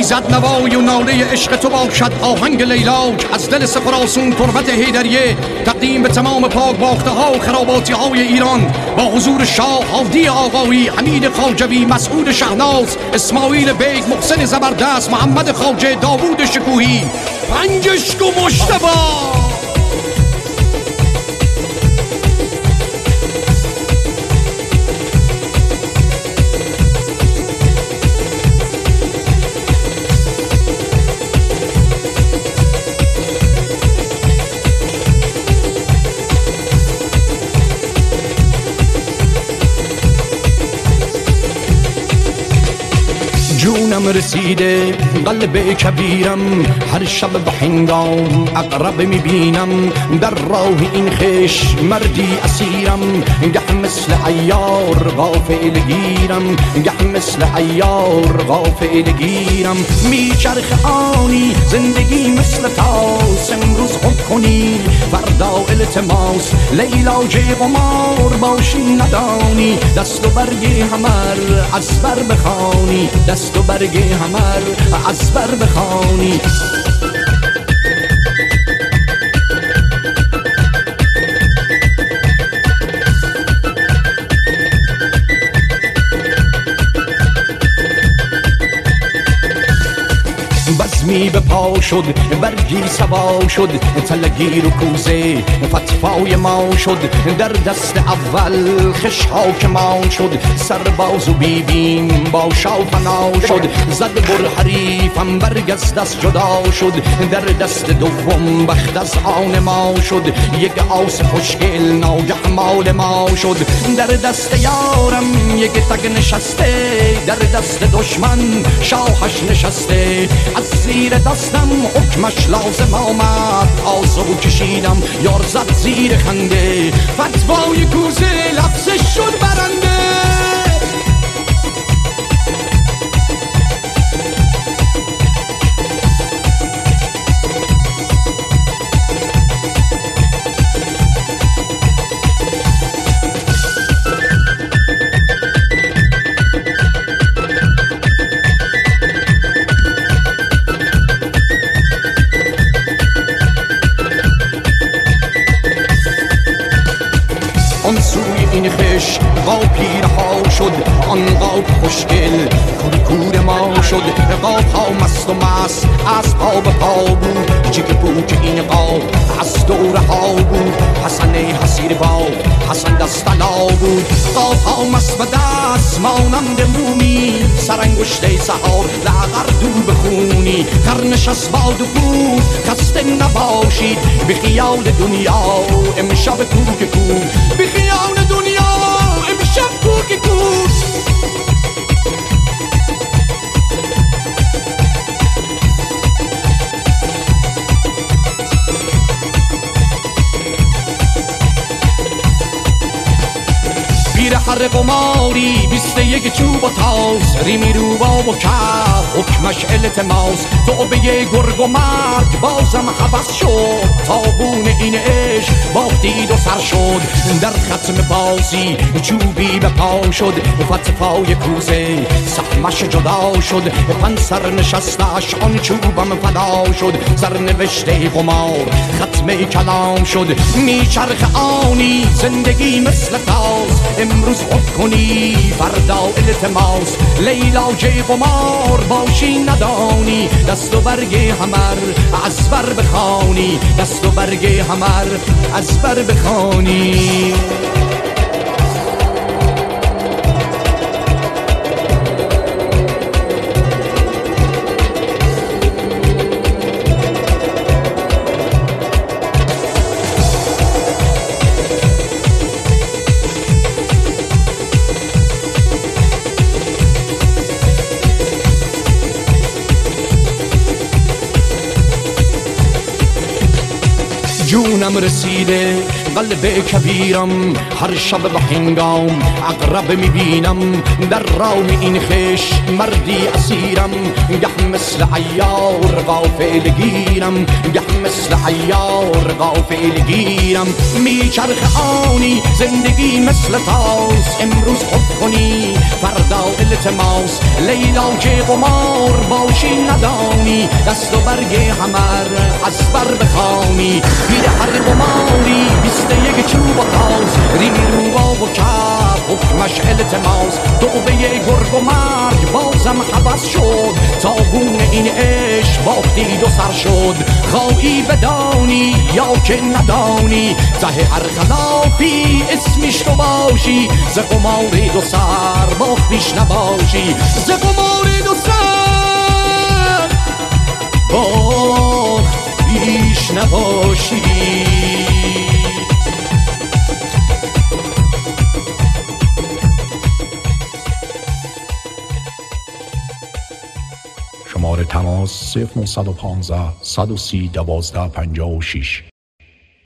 ایزد نوای و ناله عشق تو باشد آهنگ لیلاک از دل سپراسون تربت حیدریه تقدیم به تمام پاک باخته ها و خراباتی های ایران با حضور شاه هادی آقایی، حمید خواجوی، مسعود شهناز، اسماعیل بیگ، محسن زبردست، محمد خواجه، داوود شکوهی، پنجشک و مجتبی. جونم رسیده قلب کبیرم، هر شب به هنگام اقرب میبینم، در راه این خش مردی اسیرم، گه مثل عیار غافل گیرم، گه مثل عیار غافل گیرم. میچرخ آنی زندگی مثل تاس، امروز خود کنی فردا التماس، لیلا جیب و مار باشی ندانی، دست و برگی همر از بر بخوانی، دست و برگ همر از بر بخوانی. بزمی به پا شد برگی سوا شد، تلگیر و کوزه فتفای ما شد، در دست اول خشها که ما شد، سرباز و بیبیم با شافنا شد، زد بر حریفم برگ از دست جدا شد، در دست دوم بخت از آن ما شد، یک آس خوشگل ناگه مال ما شد، در دست یارم یک تگ نشسته، در دست دشمن شاهش نشسته، از زیر دستم حکمش لازم آمد، آسو کشیدم یار زد زیر خنده، فتوای کوزه لفظش شد برنده. آن سوی این خش غاپیرها شد، آن غاپ خوشگل کور ما شد، غاپ ها مست و مست از پا به پا بود، چک پوک این غاپ از دوره ها بود، حسن حسیر با حسن دستلا بود، غاپ ها مست و دست مانند مومی، سرانگشته سهار لغر دو بخونی، قرنش از باد و بود خسته نباشید، به خیال دنیا امشب کوک کوک، به خیال دنیا امشب کوک کوک. پیر هر قماری 21 چوب و تاس، ریمی رو با و کف حکمش التماس، توبه گرگ و مرگ بازم حبس شد، تابون این عشق باختید و سر شد، در ختم بازی چوبی به پا شد، فتفای کوزه سهمش جدا شد، پن سر نشستش آن چوبم فدا شد، سرنوشته قمار ختم کلام شد، میچرخ آنی زندگی مثل تاس، امروز خود کنی فردا التماس، لیلا جیب و مار باشی ندانی، دست و برگ همر از بر بخوانی، دست و برگ همر از بر بخوانی. جونم رسیده قلب کبیرم هر شب به هنگام عقرب میبینم در راه این خش مردی اسیرم گه مثل عیار غافل گیرم گه مثل عیار غافل گیرم میچرخ آنی زندگی مثل تاس امروز خود کنی فردا التماس لیلا که قمار باشی ندانی دست و برگ همر از بر بخوانی پیر هر قماری 21 چوب و تاس ریمی روبا و کف حکمش التماس توبه گرگ و مرگ بازم حبس شد تاگون این عشق باختید و سر شد خواهی بدانی یا که ندانی ته هر خلافی اسمش تو باشی ز قمار دو سر باختیش نباشی ز قمار دو سر باختیش نباشی. شماره تماس 0915 130 12 56